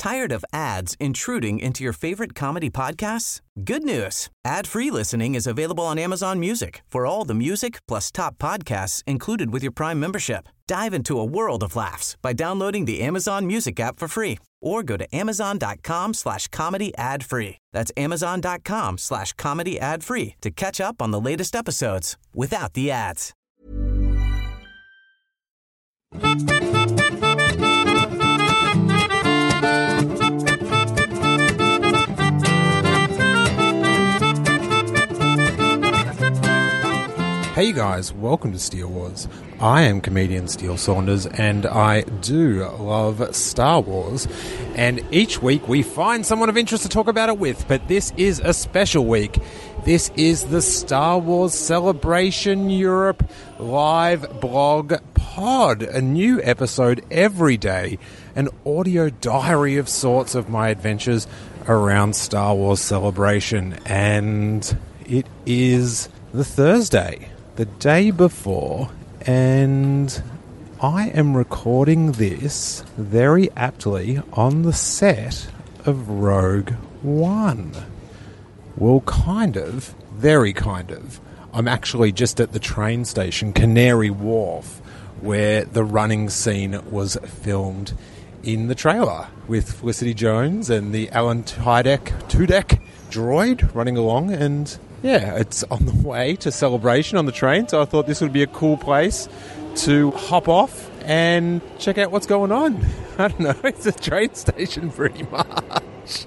Tired of ads intruding into your favorite comedy podcasts? Good news. Ad-free listening is available on Amazon Music for all the music plus top podcasts included with your Prime membership. Dive into a world of laughs by downloading the Amazon Music app for free or go to amazon.com/comedy ad-free. That's amazon.com/comedy ad-free to catch up on the latest episodes without the ads. Hey guys, welcome to Steele Wars. I am comedian Steele Saunders and I do love Star Wars, and each week we find someone of interest to talk about it with, but this is a special week. This is the Star Wars Celebration Europe live blog pod, a new episode every day, an audio diary of sorts of my adventures around Star Wars Celebration, and it is the Thursday, the day before, and I am recording this very aptly on the set of Rogue One. Well, kind of, very kind of. I'm actually just at the train station, Canary Wharf, where the running scene was filmed in the trailer with Felicity Jones and the Alan Tudyk droid running along, and yeah, it's on the way to Celebration on the train, so I thought this would be a cool place to hop off and check out what's going on. I don't know, it's a train station pretty much.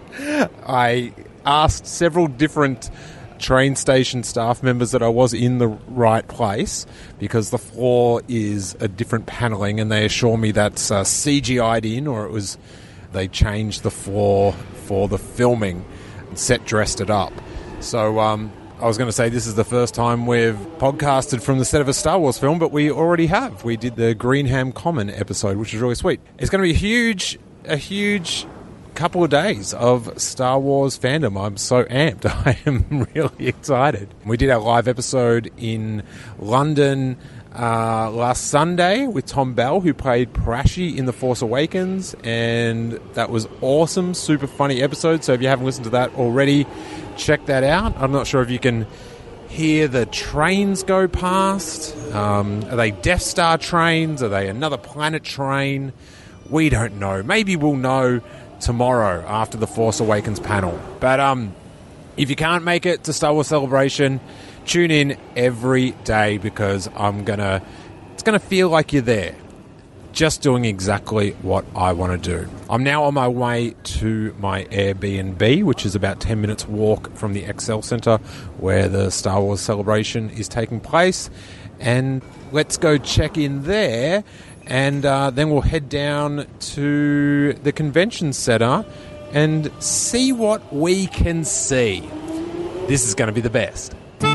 I asked several different train station staff members that I was in the right place, because the floor is a different panelling, and they assure me that's CGI'd in, or they changed the floor for the filming and set dressed it up. So I was going to say this is the first time we've podcasted from the set of a Star Wars film, but we already have. We did the Greenham Common episode, which is really sweet. It's going to be a huge couple of days of Star Wars fandom. I'm so amped. I am really excited. We did our live episode in London last Sunday with Tom Bell, who played Parashi in The Force Awakens, and that was awesome. Super funny episode. So if you haven't listened to that already, check that out. I'm not sure if you can hear the trains go past. Are they Death Star trains? Are they another planet train? We don't know. Maybe we'll know tomorrow after the Force Awakens panel. But if you can't make it to Star Wars Celebration, tune in every day, because it's gonna feel like you're there, just doing exactly what I want to do. I'm now on my way to my Airbnb, which is about 10 minutes walk from the Excel Centre where the Star Wars Celebration is taking place, and let's go check in there, and then we'll head down to the convention centre and see what we can see. This is going to be the best.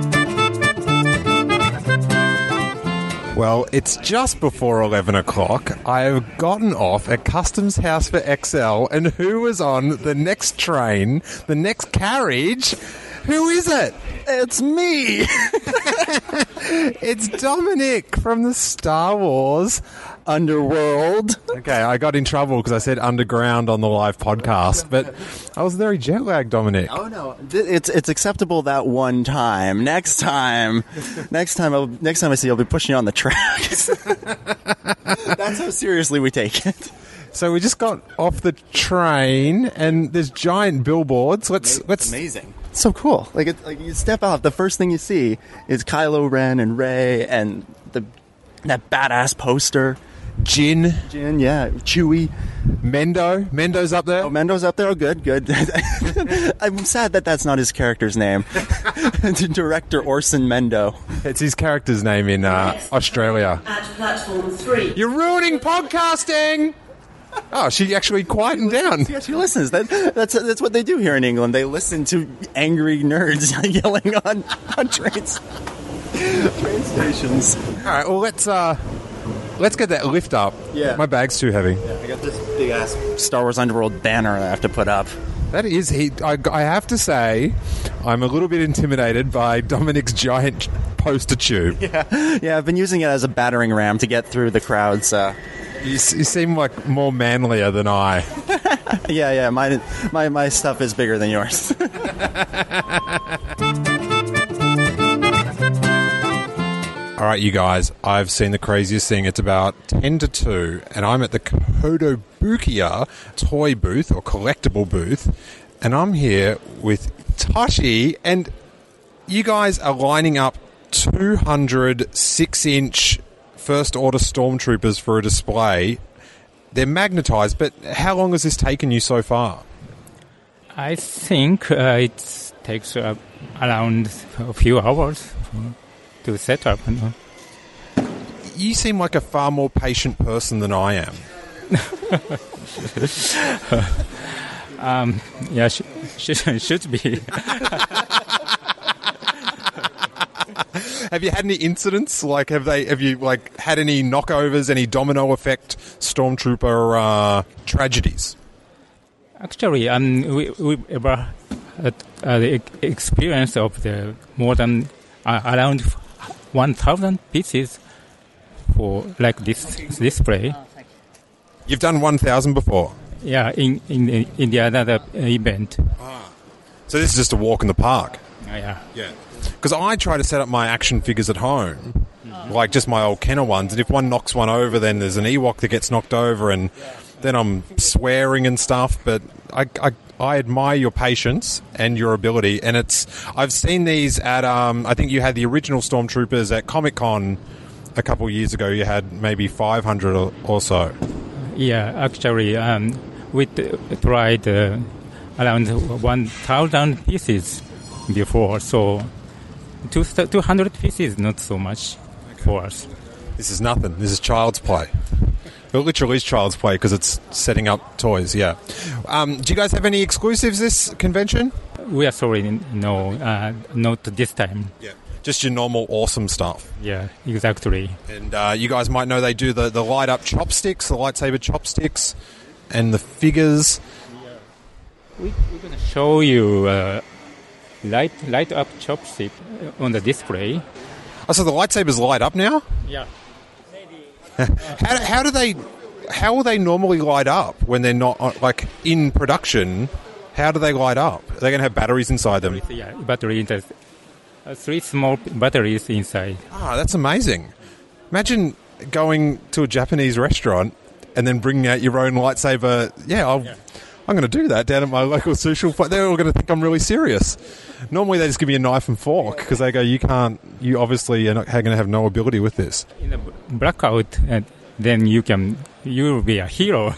Well, it's just before 11 o'clock. I have gotten off at Customs House for XL, and who was on the next train, the next carriage? Who is it? It's me! It's Dominic from the Star Wars Underworld. Okay, I got in trouble because I said underground on the live podcast, but I was very jet lagged, Dominic. Oh no, it's acceptable that one time. Next time I see you, I'll be pushing you on the tracks. That's how seriously we take it. So we just got off the train, and there's giant billboards. Let's amazing. So cool. Like you step out, the first thing you see is Kylo Ren and Rey and that badass poster. Jin, yeah. Chewie. Mendo's up there. Oh, Mendo's up there. Oh, good. I'm sad that's not his character's name. Director Orson Mendo. It's his character's name in Australia. At platform 3. You're ruining podcasting! Oh, she actually quietened down. Yeah, she listens. That's what they do here in England. They listen to angry nerds yelling on train stations. All right, well, let's get that lift up. Yeah. My bag's too heavy. Yeah, I got this big-ass Star Wars Underworld banner that I have to put up. That is I have to say, I'm a little bit intimidated by Dominic's giant poster tube. Yeah, I've been using it as a battering ram to get through the crowds. You seem like more manlier than I. Yeah. My stuff is bigger than yours. All right, you guys, I've seen the craziest thing. It's about 10 to 2, and I'm at the Kotobukiya toy booth or collectible booth, and I'm here with Toshi, and you guys are lining up 200 6-inch first-order Stormtroopers for a display. They're magnetized, but how long has this taken you so far? I think it takes around a few hours to set up. You seem like a far more patient person than I am. Yeah, should be. Have you had any incidents? Like, have you had any knockovers, any domino effect Stormtrooper tragedies? Actually, we ever had the experience of the more than around 1,000 pieces for like this display. You've done 1,000 before? Yeah, in the other event. So this is just a walk in the park? Yeah. Because I try to set up my action figures at home, like just my old Kenner ones, and if one knocks one over, then there's an Ewok that gets knocked over, and then I'm swearing and stuff, but I admire your patience and your ability, and I've seen these at, I think you had the original Stormtroopers at Comic-Con a couple of years ago. You had maybe 500 or so. Yeah, actually, we tried around 1,000 pieces before, so 200 pieces, not so much for us. This is nothing. This is child's play. It literally is child's play because it's setting up toys, yeah. Do you guys have any exclusives this convention? We are sorry, no, not this time. Yeah. Just your normal awesome stuff. Yeah, exactly. And you guys might know they do the light-up chopsticks, the lightsaber chopsticks, and the figures. We're going to show you light-up chopstick on the display. Oh, so the lightsabers light up now? Yeah. How will they normally light up when they're not like in production? How do they light up? Are they going to have batteries inside them? Yeah, battery inside. 3 small batteries inside. Ah, that's amazing. Imagine going to a Japanese restaurant and then bringing out your own lightsaber. I'm going to do that down at my local social. They're all going to think I'm really serious. Normally they just give me a knife and fork because they go, you obviously are not going to have no ability with this. In a blackout, then you will be a hero.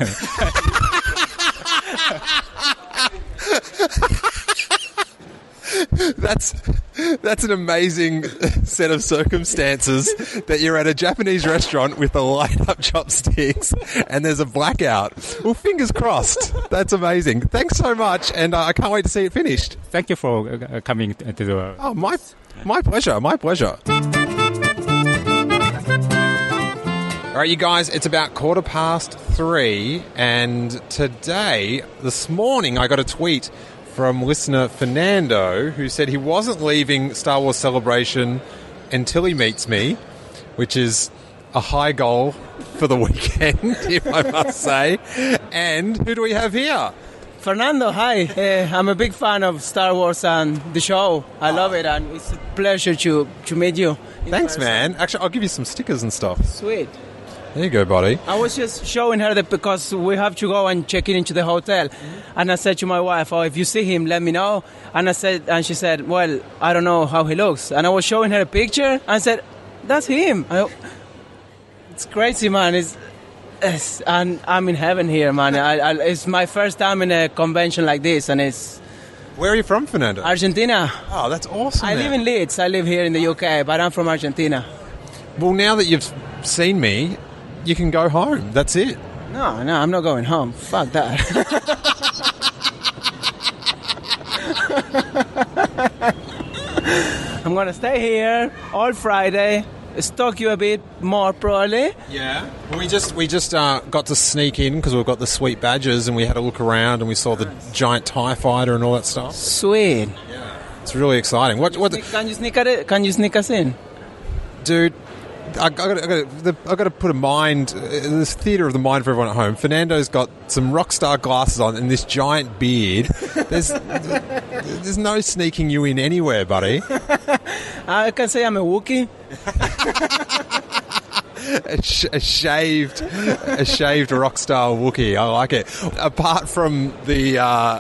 That's an amazing set of circumstances that you're at a Japanese restaurant with the light-up chopsticks and there's a blackout. Well, fingers crossed. That's amazing. Thanks so much, and I can't wait to see it finished. Thank you for coming to the... Oh, my pleasure, my pleasure. All right, you guys, it's about 3:15, and this morning, I got a tweet from listener Fernando, who said he wasn't leaving Star Wars Celebration until he meets me, which is a high goal for the weekend, if I must say. And who do we have here? Fernando, hi. I'm a big fan of Star Wars and the show. I love it, and it's a pleasure to meet you. Thanks, man. Actually, I'll give you some stickers and stuff. Sweet. There you go, buddy. I was just showing her that because we have to go and check in into the hotel. And I said to my wife, if you see him, let me know. And she said, well, I don't know how he looks. And I was showing her a picture and said, that's him. It's crazy, man. And I'm in heaven here, man. It's my first time in a convention like this, and it's... Where are you from, Fernando? Argentina. Oh, that's awesome. I live in Leeds. I live here in the UK, but I'm from Argentina. Well, now that you've seen me, you can go home. That's it. No, I'm not going home. Fuck that. I'm going to stay here all Friday, stalk you a bit more probably. Yeah. Well, we just got to sneak in because we've got the sweet badges, and we had a look around and we saw the giant TIE fighter and all that stuff. Sweet. Yeah. It's really exciting. Can you sneak us in? Dude, I've got to put a mind, this theatre of the mind for everyone at home. Fernando's got some rock star glasses on and this giant beard. There's no sneaking you in anywhere, buddy. I can say I'm a Wookiee. A shaved rock star Wookiee. I like it. Apart from the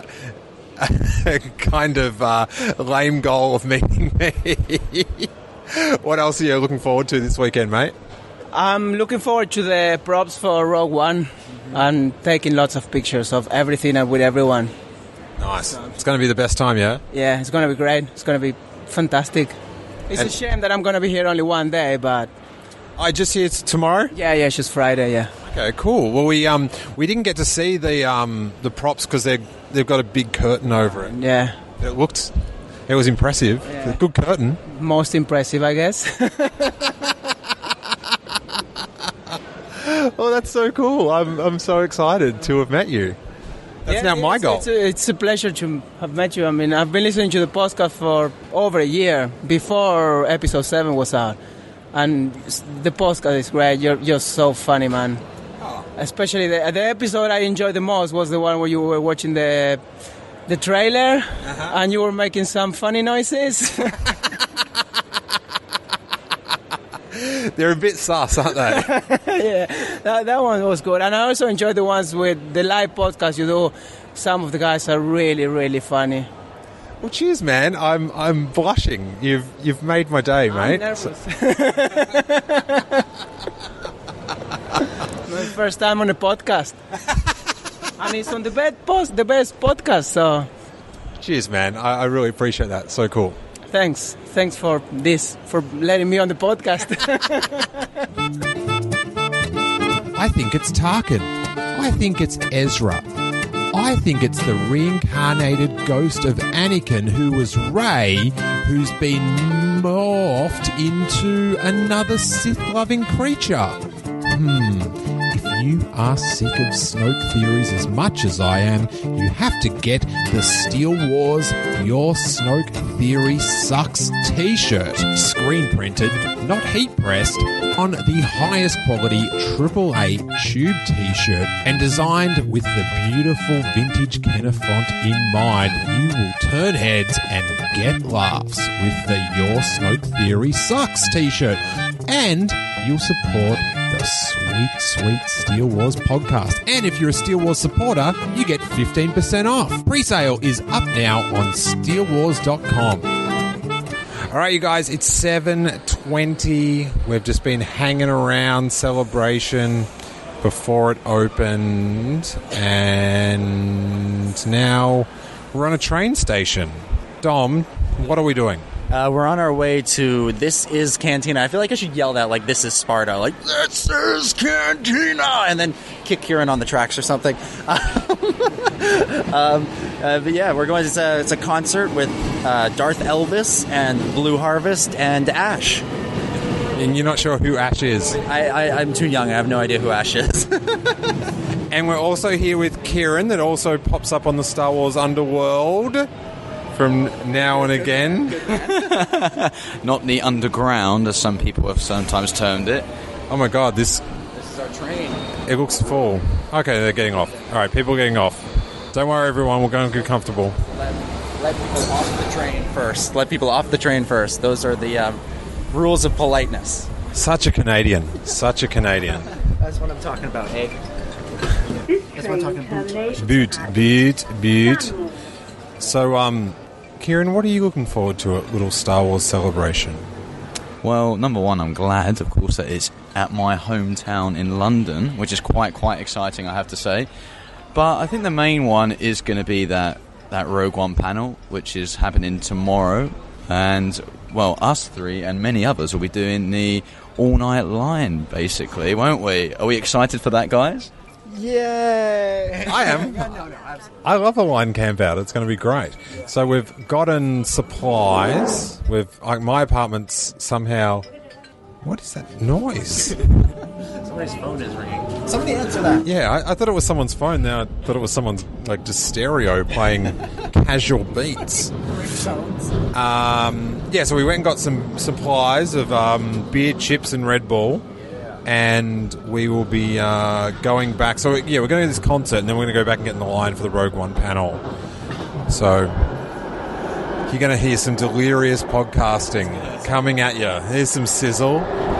kind of lame goal of meeting me, what else are you looking forward to this weekend, mate? I'm looking forward to the props for Rogue One and taking lots of pictures of everything and with everyone. Nice. It's going to be the best time, yeah? Yeah, it's going to be great. It's going to be fantastic. It's a shame that I'm going to be here only one day, but... I just hear it's tomorrow? Yeah, it's just Friday, yeah. Okay, cool. Well, we didn't get to see the props because they've got a big curtain over it. Yeah. It was impressive. Yeah. Good curtain. Most impressive, I guess. Oh, that's so cool. I'm so excited to have met you. That's now my goal. It's a pleasure to have met you. I mean, I've been listening to the podcast for over a year before episode 7 was out. And the podcast is great. You're so funny, man. Oh. Especially the episode I enjoyed the most was the one where you were watching the trailer and you were making some funny noises. They're a bit sus, aren't they? Yeah, that one was good. And I also enjoyed the ones with the live podcast you do. Some of the guys are really, really funny. Well, cheers, man. I'm blushing. You've made my day, mate. I'm nervous. My first time on a podcast. And it's on the best podcast, so... Cheers, man. I really appreciate that. So cool. Thanks for letting me on the podcast. I think it's Tarkin. I think it's Ezra. I think it's the reincarnated ghost of Anakin who was Rey, who's been morphed into another Sith-loving creature. If you are sick of Snoke theories as much as I am, you have to get the Steele Wars Your Snoke Theory Sucks t-shirt. Screen printed, not heat pressed, on the highest quality AAA tube t-shirt and designed with the beautiful vintage Kenner font in mind. You will turn heads and get laughs with the Your Snoke Theory Sucks t-shirt. And you'll support the sweet Steele Wars podcast. And if you're a Steele Wars supporter, you get 15% off. Pre-sale is up now on steelewars.com. All right, you guys, it's 7:20. We've just been hanging around Celebration before it opened. And now we're on a train station. Dom, what are we doing? We're on our way to This Is Cantina. I feel like I should yell that, like, This Is Sparta. Like, This Is Cantina! And then kick Kieran on the tracks or something. But yeah, we're going to... It's a concert with Darth Elvis and Blue Harvest and Ash. And you're not sure who Ash is? I'm too young. I have no idea who Ash is. And we're also here with Kieran, that also pops up on the Star Wars Underworld from now and again. Not the underground, as some people have sometimes termed it. Oh my god, this is our train. It looks full. Okay, they're getting off. Alright, people are getting off. Don't worry, everyone, we're going to get comfortable. Let people off the train first. Let people off the train first. Those are the rules of politeness. Such a Canadian. Such a Canadian. That's what I'm talking about, hey? That's what I'm talking about. Boot. So, Kieran, what are you looking forward to at Little Star Wars Celebration? Well, number one, I'm glad, of course, that it's at my hometown in London, which is quite exciting, I have to say. But I think the main one is going to be that Rogue One panel, which is happening tomorrow. And, well, us three and many others will be doing the all-night line, basically, won't we? Are we excited for that, guys? Yeah, I am. No, absolutely. I love a line camp out. It's going to be great. So we've gotten supplies. My apartment's somehow... What is that noise? Somebody's phone is ringing. Somebody answer that. Yeah, I thought it was someone's phone. Now I thought it was someone's like just stereo playing casual beats. Yeah, so we went and got some supplies of beer, chips, and Red Bull, and we will be going back. So yeah, we're going to this concert, and then we're going to go back and get in the line for the Rogue One panel. So you're going to hear some delirious podcasting coming at you. Here's some sizzle.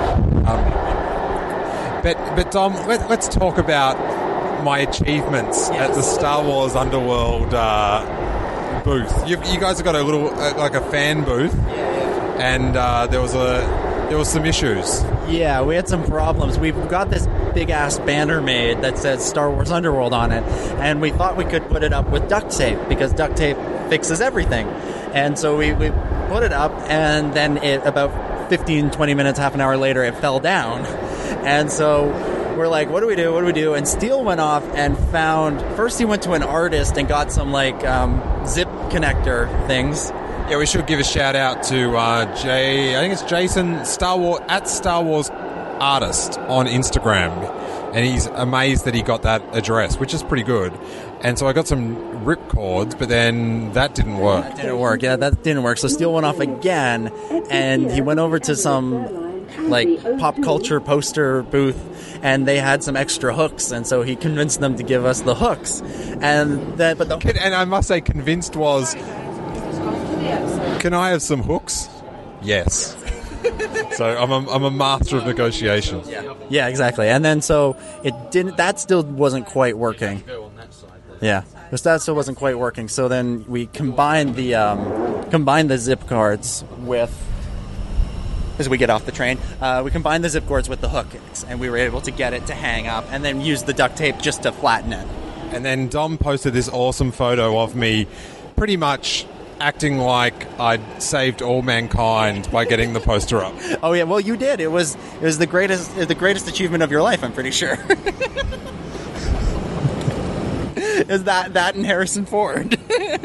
But Dom, let's talk about my achievements at the Star Wars Underworld booth. You guys have got a little like a fan booth, and there was some issues. Yeah, we had some problems. We've got this big-ass banner made that says Star Wars Underworld on it, and we thought we could put it up with duct tape, because duct tape fixes everything. And so we put it up, and then about 15, 20 minutes, half an hour later, it fell down. And so we're like, what do we do? And Steele went off and first he went to an artist and got some like zip connector things. Yeah, we should give a shout out to I think it's Jason Star Wars Artist on Instagram, and he's amazed that he got that address, which is pretty good. And so I got some rip cords, but then that didn't work. Yeah, that didn't work. So Steele went off again, and he went over to some like pop culture poster booth, and they had some extra hooks, and so he convinced them to give us the hooks. And I must say, convinced was, can I have some hooks? Yes. So I'm a master of negotiation. Yeah, exactly. And then so that still wasn't quite working. Yeah, that still wasn't quite working. So then we combined the zip cords with, as we get off the train, we combined the zip cords with the hooks, and we were able to get it to hang up, and then use the duct tape just to flatten it. And then Dom posted this awesome photo of me pretty much acting like I'd saved all mankind by getting the poster up. Oh yeah, well you did. It was the greatest achievement of your life, I'm pretty sure. Is that and Harrison Ford.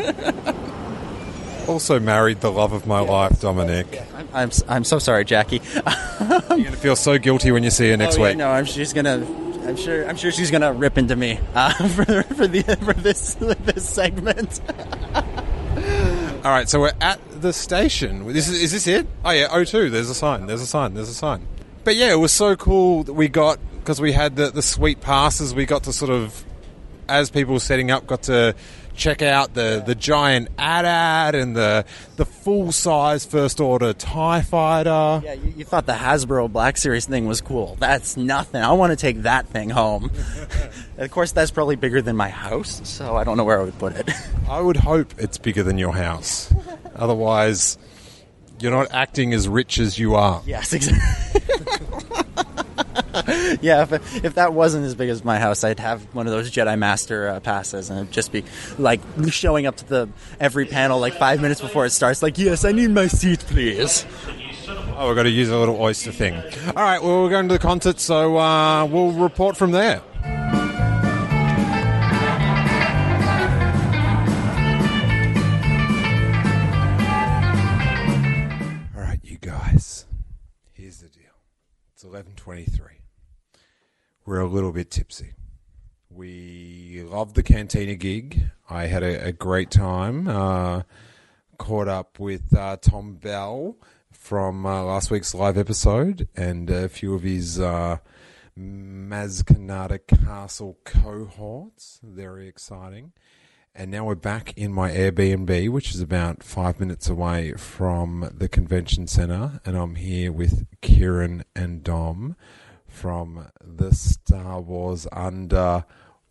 Also married the love of my life, Dominic. I'm so sorry, Jackie. You're going to feel so guilty when you see her next week. No, I'm sure she's gonna rip into me for this segment. All right, so we're at the station. Is this it? Oh yeah, O2. There's a sign. But yeah, it was so cool that we got, because we had the sweet passes. We got to sort of, as people were setting up, got to check out the giant AT-AT and the full-size First Order TIE Fighter. Yeah, you thought the Hasbro Black Series thing was cool. That's nothing. I want to take that thing home. Of course, that's probably bigger than my house, so I don't know where I would put it. I would hope it's bigger than your house. Otherwise, you're not acting as rich as you are. Yes, exactly. Yeah, if that wasn't as big as my house, I'd have one of those Jedi Master passes, and it'd just be like showing up to every panel like 5 minutes before it starts, like, yes, I need my seat, please. Oh, we've got to use a little oyster thing. All right, well, we're going to the concert, so we'll report from there. All right, you guys, here's the deal. It's 11:23. We're a little bit tipsy. We loved the Cantina gig. I had a great time. Caught up with Tom Bell from last week's live episode and a few of his Maz Kanata Castle cohorts. Very exciting. And now we're back in my Airbnb, which is about 5 minutes away from the convention center. And I'm here with Kieran and Dom from the Star Wars Underworld.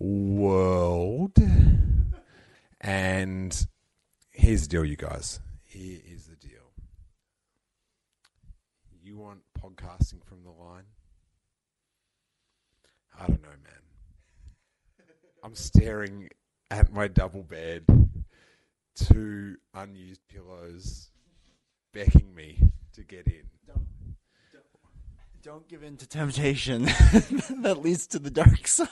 And here's the deal, you guys. Here is the deal. You want podcasting from the line? I don't know, man. I'm staring at my double bed, 2 unused pillows begging me to get in. Don't give in to temptation that leads to the dark side.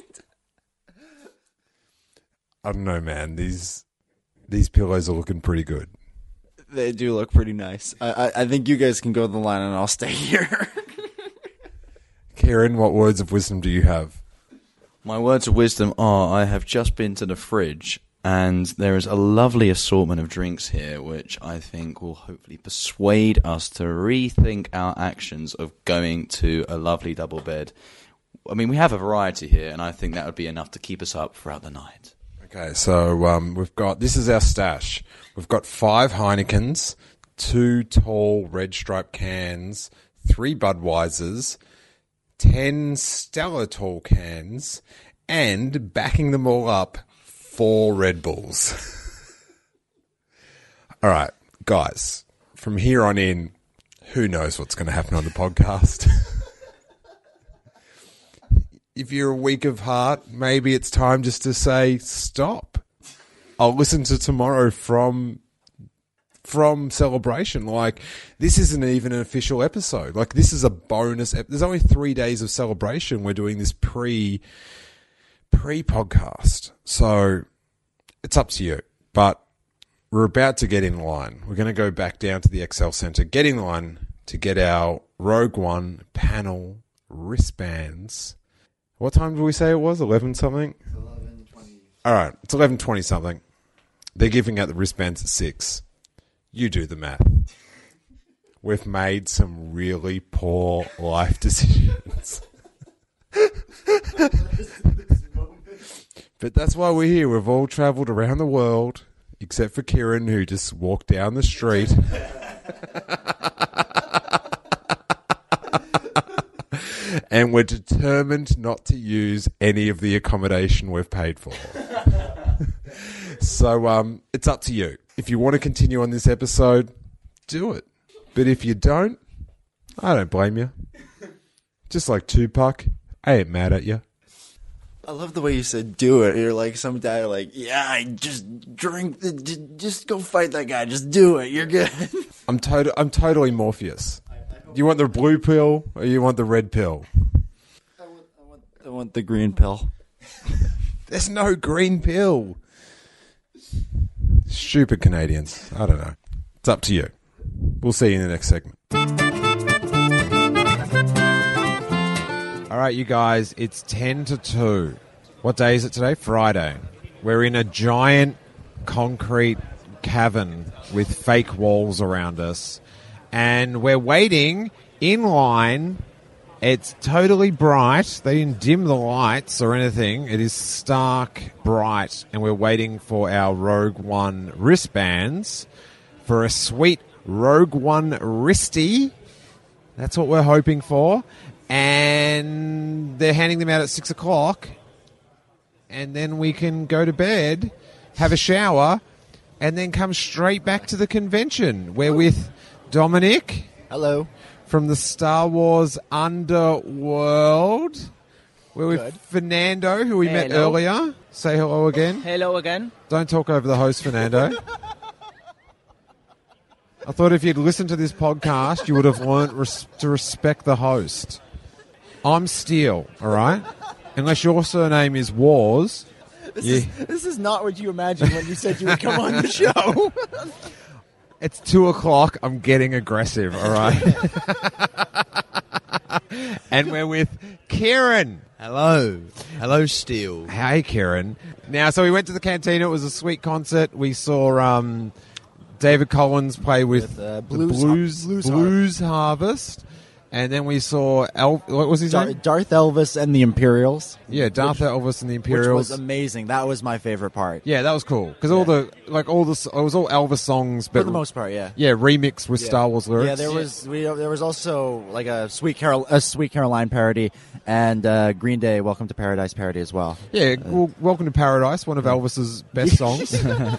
I don't know, man. These pillows are looking pretty good. They do look pretty nice. I think you guys can go to the line and I'll stay here. Kieran, what words of wisdom do you have? My words of wisdom are, I have just been to the fridge, and there is a lovely assortment of drinks here, which I think will hopefully persuade us to rethink our actions of going to a lovely double bed. I mean, we have a variety here, and I think that would be enough to keep us up throughout the night. Okay, so we've got, this is our stash. We've got 5 Heinekens, 2 tall red stripe cans, 3 Budweisers, 10 Stella tall cans, and backing them all up, 4 Red Bulls. All right, guys, from here on in, who knows what's going to happen on the podcast? If you're weak of heart, maybe it's time just to say, stop. I'll listen to tomorrow from Celebration. Like, this isn't even an official episode. Like, this is a bonus. There's only 3 days of Celebration. We're doing this pre-podcast. So it's up to you. But we're about to get in line. We're going to go back down to the Excel Centre, get in line to get our Rogue One panel wristbands. What time did we say it was? 11 something? 11:20. All right, it's 11:20 something. They're giving out the wristbands at 6. You do the math. We've made some really poor life decisions. But that's why we're here. We've all travelled around the world, except for Kieran, who just walked down the street. And we're determined not to use any of the accommodation we've paid for. So it's up to you. If you want to continue on this episode, do it. But if you don't, I don't blame you. Just like Tupac, I ain't mad at you. I love the way you said do it. You're like some guy like, yeah, just drink, just go fight that guy. Just do it. You're good. I'm totally Morpheus. Do you want the blue pill or you want the red pill? I want the green pill. There's no green pill. Stupid Canadians. I don't know. It's up to you. We'll see you in the next segment. All right, you guys, it's 10 to 2. What day is it today? Friday. We're in a giant concrete cavern with fake walls around us. And we're waiting in line. It's totally bright. They didn't dim the lights or anything. It is stark bright. And we're waiting for our Rogue One wristbands for a sweet Rogue One wristy. That's what we're hoping for. And they're handing them out at 6 o'clock. And then we can go to bed, have a shower, and then come straight back to the convention. We're with Dominic. Hello. From the Star Wars Underworld. We're with Fernando, who we met earlier. Say hello again. Hello again. Don't talk over the host, Fernando. I thought if you'd listened to this podcast, you would have learnt to respect the host. I'm Steele, all right? Unless your surname is Wars. This is not what you imagined when you said you would come on the show. It's 2 o'clock. I'm getting aggressive, all right? And we're with Kieran. Hello. Hello, Steele. Hey, Kieran. Now, so we went to the Cantina. It was a sweet concert. We saw David Collins play with Blues Harvest. And then we saw, what was his name? Darth Elvis and the Imperials. Yeah, Darth Elvis and the Imperials. Which was amazing. That was my favorite part. Yeah, that was cool. Because it was all Elvis songs. But for the most part, yeah. Yeah, remixed with Star Wars lyrics. Yeah, there was also like a Sweet Caroline parody and Green Day Welcome to Paradise parody as well. Yeah, Welcome to Paradise, one of Elvis's best songs.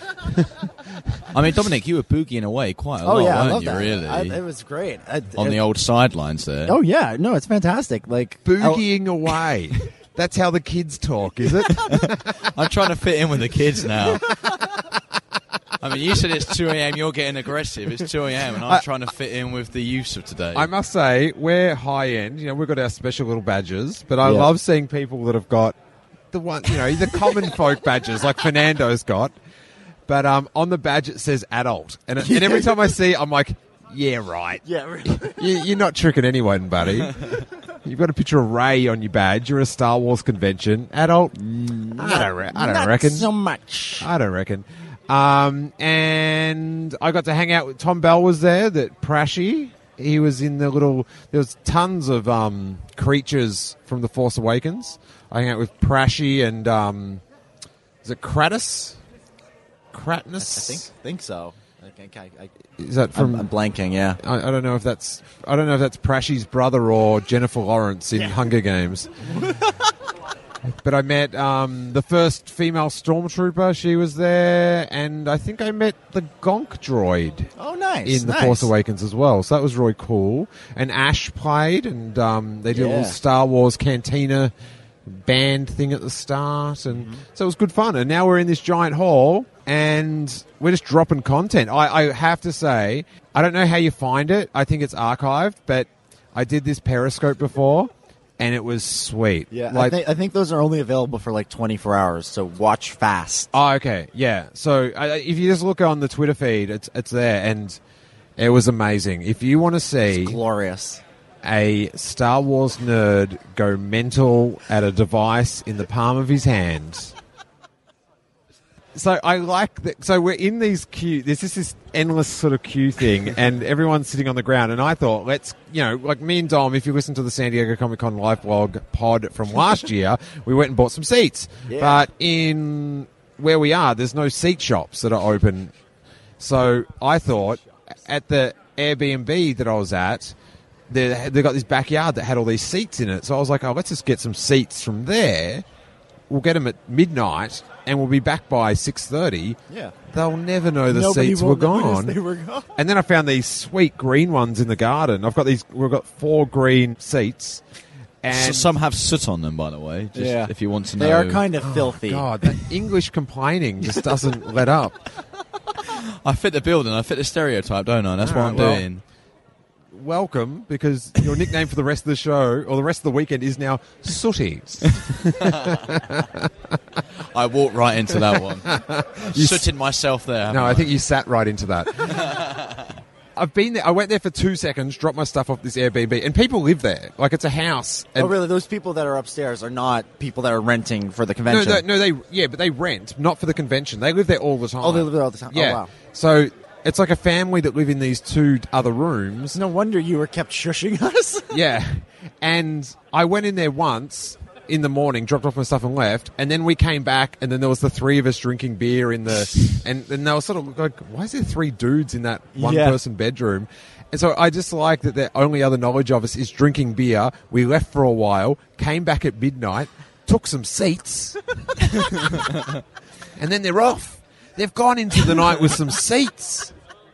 I mean, Dominic, you were boogieing away quite a lot, weren't you, really? It was great. On the old sidelines there. Oh, yeah. No, it's fantastic. Like boogieing away. That's how the kids talk, is it? I'm trying to fit in with the kids now. I mean, you said it's 2 a.m., you're getting aggressive. It's 2 a.m., and I'm trying to fit in with the use of today. I must say, we're high-end. You know, we've got our special little badges, but I love seeing people that have got the one, you know, the common folk badges like Fernando's got. But on the badge it says adult. And every time I see it, I'm like, yeah, right. Yeah, really. You're not tricking anyone, buddy. You've got a picture of Rey on your badge. You're at a Star Wars convention. Adult? I don't reckon. so much. I don't reckon. And I got to hang out with Tom Bell was there, that Prashi. He was in the little... There was tons of creatures from The Force Awakens. I hung out with Prashi and... is it Kratos? Kratnus? I think so. Is that from... I'm blanking, yeah. I don't know if that's Prashi's brother or Jennifer Lawrence in Hunger Games. But I met the first female stormtrooper. She was there, and I think I met the Gonk droid. Oh, nice. In The Force Awakens as well. So that was really cool. And Ash played, and they did a little Star Wars Cantina band thing at the start, and so it was good fun. And now we're in this giant hall, and we're just dropping content. I have to say, I don't know how you find it. I think it's archived, but I did this Periscope before, and it was sweet. Yeah, like, I think those are only available for like 24 hours, so watch fast. Oh, okay, yeah. So if you just look on the Twitter feed, it's there, and it was amazing. If you want to see... It's glorious. A Star Wars nerd go mental at a device in the palm of his hand. So I like that. So we're in these queue. There's just this endless sort of queue thing, and everyone's sitting on the ground. And I thought, like me and Dom, if you listen to the San Diego Comic-Con live blog pod from last year, we went and bought some seats. Yeah. But in where we are, there's no seat shops that are open. So I thought at the Airbnb that I was at, they got this backyard that had all these seats in it. So I was like, oh, let's just get some seats from there. We'll get them at midnight, and we'll be back by 6:30. Yeah. They'll never know the seats were gone. They were gone. And then I found these sweet green ones in the garden. We've got 4 green seats. And some have soot on them, by the way, just if you want to know. They are kind of filthy. God, that English complaining just doesn't let up. I fit the building. I fit the stereotype, don't I? That's what I'm doing. Welcome, because your nickname for the rest of the show or the rest of the weekend is now Sooty. I walked right into that one. Sooted myself there. No, I think you sat right into that. I've been there. I went there for 2 seconds, dropped my stuff off this Airbnb, and people live there. Like, it's a house. And really? Those people that are upstairs are not people that are renting for the convention? But they rent, not for the convention. They live there all the time. Oh, they live there all the time? Yeah. Oh, wow. So it's like a family that live in these 2 other rooms. No wonder you were kept shushing us. Yeah. And I went in there once in the morning, dropped off my stuff and left, and then we came back, and then there was the 3 of us drinking beer in the... and they were sort of like, why is there 3 dudes in that one-person bedroom? And so I just like that the only other knowledge of us is drinking beer. We left for a while, came back at midnight, took some seats, and then they're off. They've gone into the night with some seats.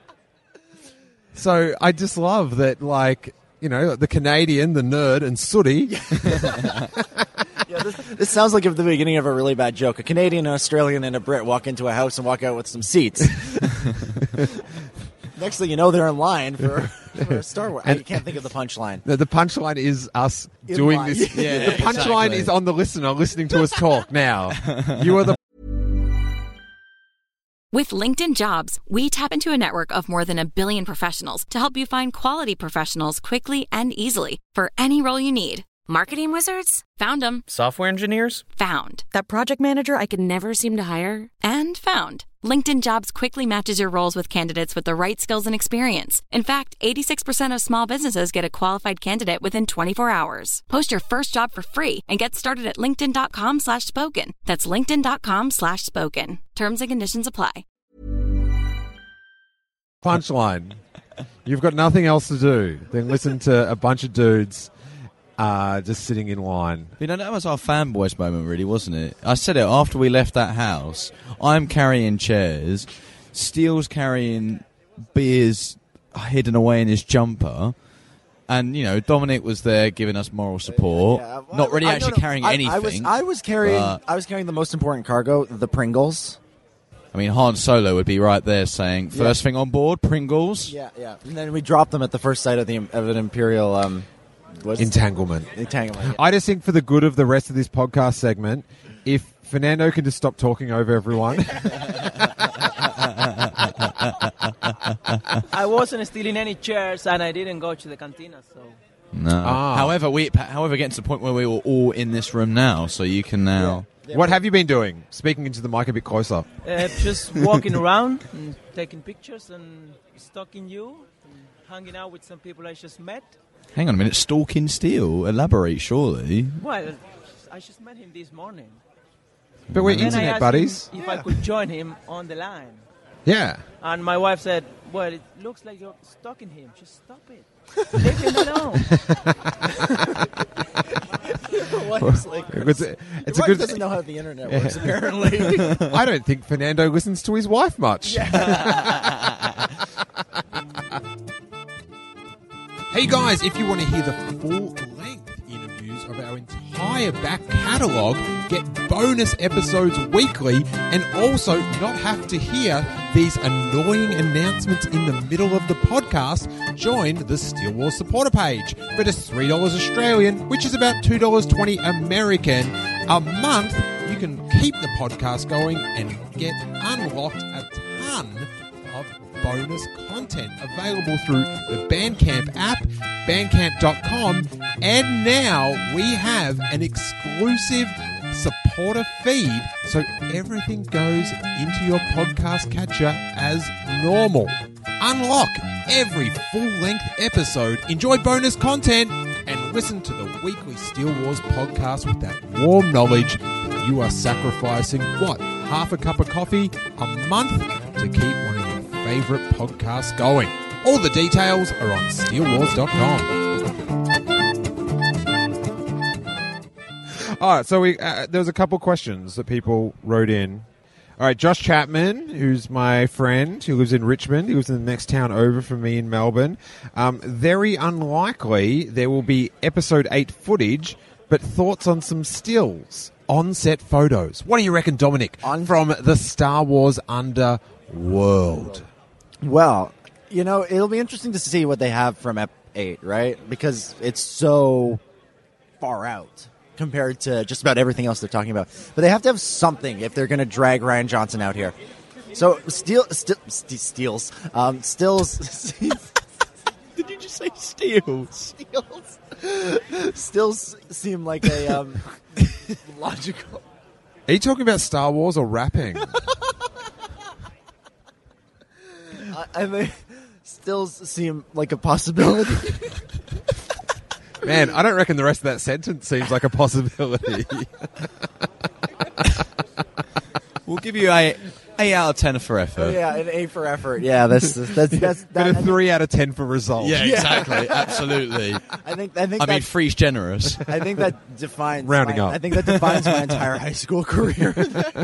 So I just love that, like, you know, the Canadian, the nerd, and Sooty. Yeah, this sounds like the beginning of a really bad joke. A Canadian, an Australian, and a Brit walk into a house and walk out with some seats. Next thing you know, they're in line for a Star Wars. I can't think of the punchline. The punchline is us doing line. this. Yeah, the punchline is on the listener listening to us talk now. You are the... With LinkedIn Jobs, we tap into a network of more than 1 billion professionals to help you find quality professionals quickly and easily for any role you need. Marketing wizards? Found them. Software engineers? Found. That project manager I could never seem to hire? And found. LinkedIn Jobs quickly matches your roles with candidates with the right skills and experience. In fact, 86% of small businesses get a qualified candidate within 24 hours. Post your first job for free and get started at linkedin.com/spoken. That's linkedin.com/spoken. Terms and conditions apply. Punchline. You've got nothing else to do than listen to a bunch of dudes just sitting in line. You know, that was our fanboys moment, really, wasn't it? I said it after we left that house. I'm carrying chairs. Steele's carrying beers hidden away in his jumper. And, you know, Dominic was there giving us moral support. Well, not really carrying anything. I was carrying the most important cargo, the Pringles. I mean, Han Solo would be right there saying, first thing on board, Pringles. Yeah. And then we dropped them at the first sight of an Imperial... Entanglement. Yeah. I just think for the good of the rest of this podcast segment, if Fernando can just stop talking over everyone. I wasn't stealing any chairs, and I didn't go to the cantina, so... No. Ah. However, getting to the point where we were all in this room now, so you can now. Yeah, What have you been doing? Speaking into the mic a bit closer. Just walking around and taking pictures and stalking you, and hanging out with some people I just met. Hang on a minute, stalking Steele. Elaborate, surely. Well, I just met him this morning. But we're And then I internet asked buddies. him if I could join him on the line. Yeah. And my wife said, well, it looks like you're stalking him. Just stop it. Leave him alone. Your wife's like, It's your a wife good. doesn't know how the internet works, apparently. I don't think Fernando listens to his wife much. Hey guys, if you want to hear the full-length interviews of our entire back catalogue, get bonus episodes weekly, and also not have to hear these annoying announcements in the middle of the podcast, join the Steele Wars supporter page for just $3 Australian, which is about $2.20 American a month. You can keep the podcast going and get unlocked a ton of bonus content available through the Bandcamp app, bandcamp.com, and now we have an exclusive supporter feed, so everything goes into your podcast catcher as normal. Unlock every full-length episode, enjoy bonus content, and listen to the weekly Steele Wars podcast with that warm knowledge that you are sacrificing, half a cup of coffee a month to keep one of your favorite podcasts going. All the details are on steelwars.com. All right, so there was a couple questions that people wrote in. All right, Josh Chapman, who's my friend, who lives in Richmond. He lives in the next town over from me in Melbourne. Very unlikely there will be episode 8 footage, but thoughts on some stills, on-set photos. What do you reckon, Dominic, from the Star Wars Underworld? Well, it'll be interesting to see what they have from Ep 8, right? Because it's so far out compared to just about everything else they're talking about. But they have to have something if they're going to drag Rian Johnson out here. So, Stills. Did you just say Steels? Stills seem like a logical. Are you talking about Star Wars or rapping? I mean, stills seem like a possibility. Man, I don't reckon the rest of that sentence seems like a possibility. We'll give you a 8 out of 10 for effort. Yeah, an A for effort. Yeah, that's but a 3 out of 10 for result. Yeah, exactly. Absolutely. I mean, three's generous. I think that defines rounding up. I think that defines my entire high school career.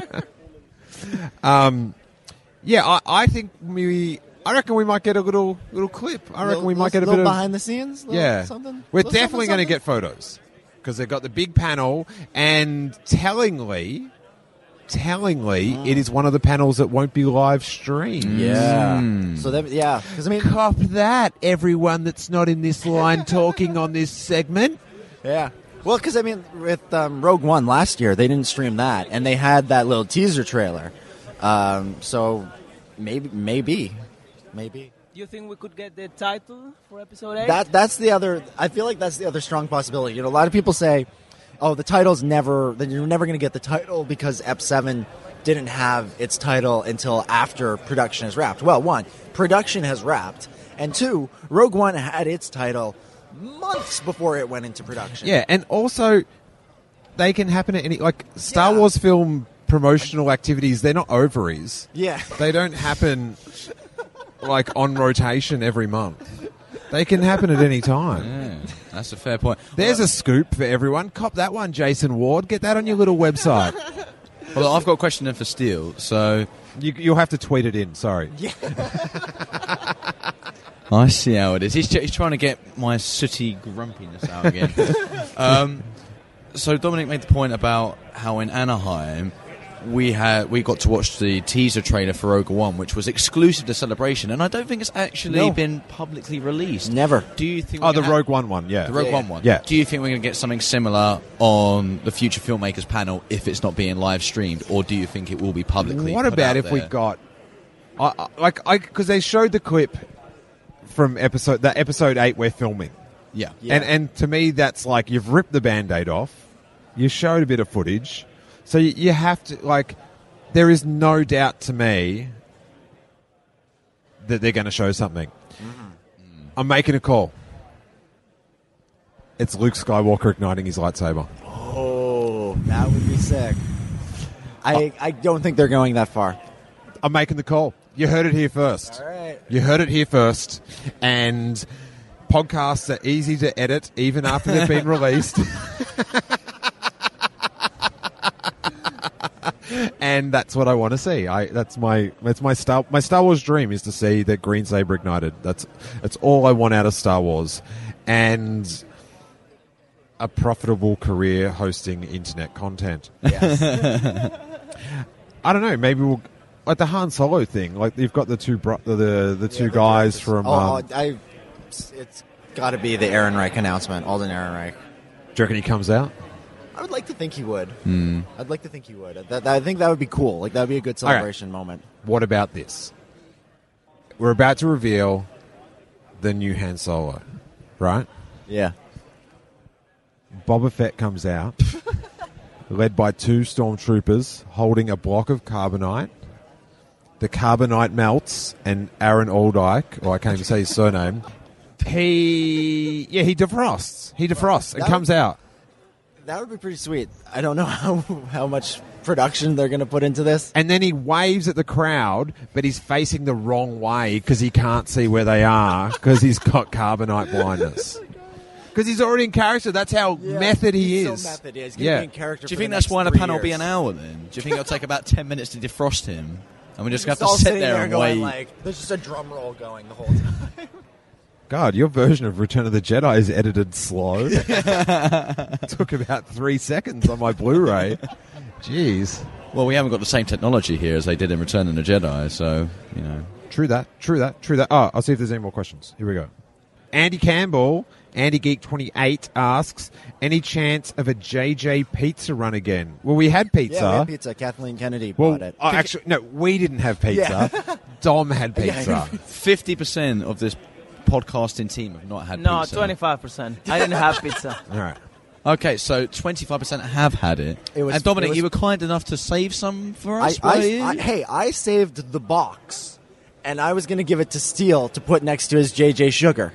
I think I reckon we might get a little clip. I reckon we might get a bit of behind the scenes. Something. We're definitely going to get photos because they've got the big panel, and tellingly, it is one of the panels that won't be live streamed. Yeah. So because cop that, everyone that's not in this line talking on this segment. Yeah. Well, because with Rogue One last year, they didn't stream that, and they had that little teaser trailer. So maybe. Do you think we could get the title for episode 8? That's the other. I feel like that's the other strong possibility. A lot of people say, "Oh, the title's never. Then you're never going to get the title because Ep 7 didn't have its title until after production is wrapped." Well, 1, production has wrapped, and 2, Rogue One had its title months before it went into production. Yeah, and also they can happen at any Star Wars film promotional activities. They're not ovaries. Yeah, they don't happen. On rotation every month. They can happen at any time. Yeah, that's a fair point. There's a scoop for everyone. Cop that one, Jason Ward. Get that on your little website. Well, I've got a question then for Steele. So you'll have to tweet it in. Sorry. Yeah. I see how it is. He's trying to get my sooty grumpiness out again. So Dominic made the point about how in Anaheim we got to watch the teaser trailer for Rogue One, which was exclusive to Celebration, and I don't think it's actually been publicly released. Never. Do you think? The Rogue One, yeah. The Rogue One one. Yeah. Do you think we're going to get something similar on the Future Filmmakers panel if it's not being live streamed, or do you think it will be publicly? What about if we got, because they showed the clip from episode 8 we're filming. Yeah. And to me, that's like you've ripped the Band-Aid off. You showed a bit of footage. So you have to, like, there is no doubt to me that they're going to show something. Mm-hmm. I'm making a call. It's Luke Skywalker igniting his lightsaber. Oh, that would be sick. I don't think they're going that far. I'm making the call. You heard it here first. All right. You heard it here first. And podcasts are easy to edit even after they've been released. And that's what I want to see. That's my Star Wars dream is to see the green saber ignited. That's all I want out of Star Wars, and a profitable career hosting internet content. Yes. I don't know. Maybe we'll like the Han Solo thing. Like you've got the two guys from. It's got to be the Ehrenreich announcement. Alden Ehrenreich. Do you reckon he comes out? I would like to think he would. I'd like to think he would. I think that would be cool. Like that would be a good celebration moment. What about this? We're about to reveal the new Han Solo, right? Yeah. Boba Fett comes out, led by 2 stormtroopers holding a block of carbonite. The carbonite melts, and Aaron Aldyke, or I can't even say his surname, he defrosts. He defrosts and comes out. That would be pretty sweet. I don't know how much production they're going to put into this. And then he waves at the crowd, but he's facing the wrong way because he can't see where they are because he's got carbonite blindness. Because he's already in character. That's how method he is. So method. He's going to be in character. Do you think that's why the panel will be an hour then? Do you think it'll take about 10 minutes to defrost him? And we're just going to have to sit there and wait. Like, there's just a drum roll going the whole time. God, your version of Return of the Jedi is edited slow. Took about 3 seconds on my Blu-ray. Jeez. Well, we haven't got the same technology here as they did in Return of the Jedi, so, you know. True that. Oh, I'll see if there's any more questions. Here we go. Andy Campbell, AndyGeek28 asks, any chance of a JJ pizza run again? Well, we had pizza. Yeah, we had pizza. Kathleen Kennedy bought it. Actually, no, we didn't have pizza. Yeah. Dom had pizza. 50% of this podcasting team have not had pizza. No, 25%. I didn't have pizza. All right. Okay, so 25% have had it. And Dominic, you were kind enough to save some for us, I saved the box, and I was going to give it to Steele to put next to his JJ Sugar.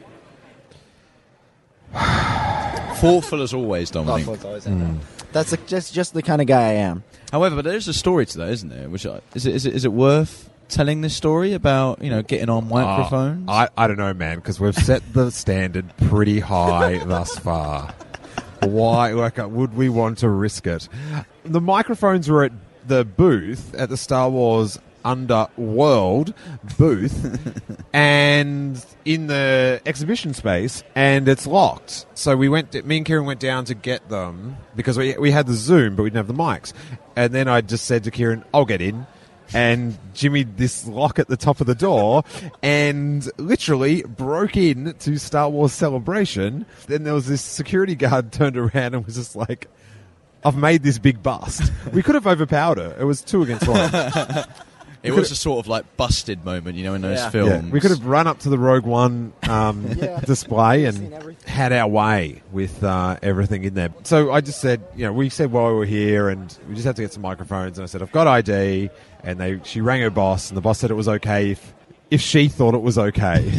Thoughtful as always, Dominic. That's just the kind of guy I am. However, but there's a story to that, isn't there? Which is it worth telling this story about, you know, getting on microphones? I don't know, man, because we've set the standard pretty high thus far. Why would we want to risk it? The microphones were at the booth at the Star Wars Underworld booth and in the exhibition space, and it's locked. So me and Kieran went down to get them because we had the Zoom, but we didn't have the mics. And then I just said to Kieran, I'll get in. And Jimmy this lock at the top of the door and literally broke in to Star Wars Celebration. Then there was this security guard turned around and was just like, I've made this big bust. We could have overpowered her. It was 2 against 1. It was a sort of like busted moment, you know, in those films. Yeah. We could have run up to the Rogue One display and had our way with everything in there. So I just said, you know, we said while we were here and we just have to get some microphones. And I said, I've got ID. And she rang her boss, and the boss said it was okay if she thought it was okay.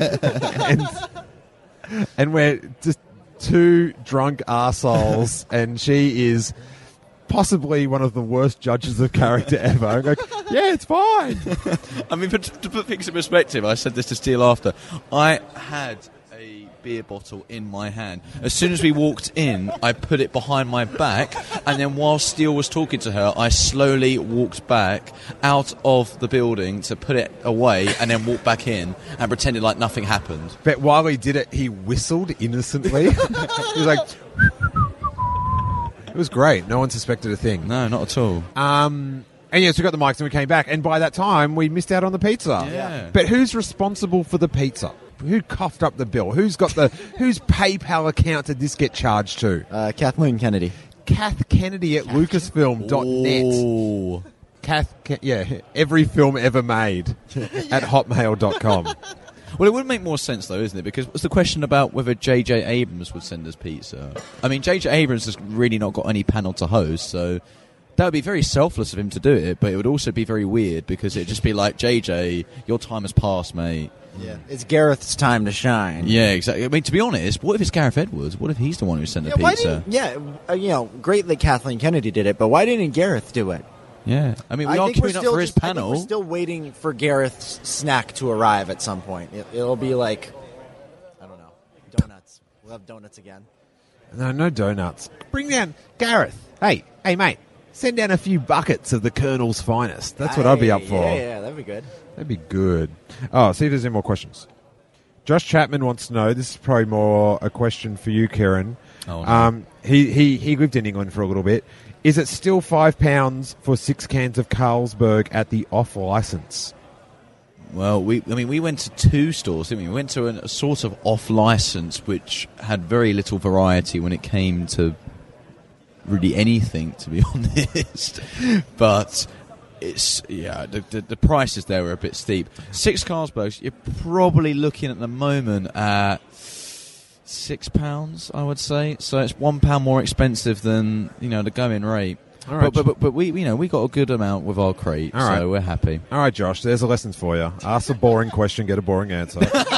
and we're just 2 drunk arseholes, and she is possibly one of the worst judges of character ever. I'm like, yeah, it's fine. I mean, to put things in perspective, I said this to Steele after. I had a beer bottle in my hand. As soon as we walked in, I put it behind my back, and then while Steele was talking to her, I slowly walked back out of the building to put it away, and then walked back in and pretended like nothing happened. But while he did it, he whistled innocently. He was like... It was great. No one suspected a thing. No, not at all. And yes, we got the mics and we came back. And by that time, we missed out on the pizza. Yeah. But who's responsible for the pizza? Who coughed up the bill? Whose PayPal account did this get charged to? Kathleen Kennedy. Kath Kennedy at lucasfilm.net. Every film ever made at hotmail.com. Well, it would make more sense, though, isn't it? Because what's the question about whether J.J. Abrams would send us pizza? I mean, J.J. Abrams has really not got any panel to host, so that would be very selfless of him to do it, but it would also be very weird because it'd just be like, JJ, your time has passed, mate. Yeah, it's Gareth's time to shine. Yeah, exactly. I mean, to be honest, what if it's Gareth Edwards? What if he's the one who sent the pizza? Great that Kathleen Kennedy did it, but why didn't Gareth do it? Yeah, I mean, we are queuing up for his panel. I think we're still waiting for Gareth's snack to arrive at some point. It'll be like, I don't know, donuts. We'll have donuts again. No donuts. Bring down Gareth. Hey, mate. Send down a few buckets of the Colonel's finest. That's what I'd be up for. Yeah, that'd be good. That'd be good. Oh, see if there's any more questions. Josh Chapman wants to know. This is probably more a question for you, Kieran. Oh, no. He lived in England for a little bit. Is it still £5 for 6 cans of Carlsberg at the off license? Well, we went to 2 stores, didn't we? We went to a sort of off license, which had very little variety when it came to really anything, to be honest. But the prices there were a bit steep. 6 Carlsbergs, you're probably looking at the moment at £6, I would say. So it's £1 more expensive than the going rate. All right. But we got a good amount with our crate, so we're happy. All right, Josh. There's a lesson for you. Ask a boring question, get a boring answer.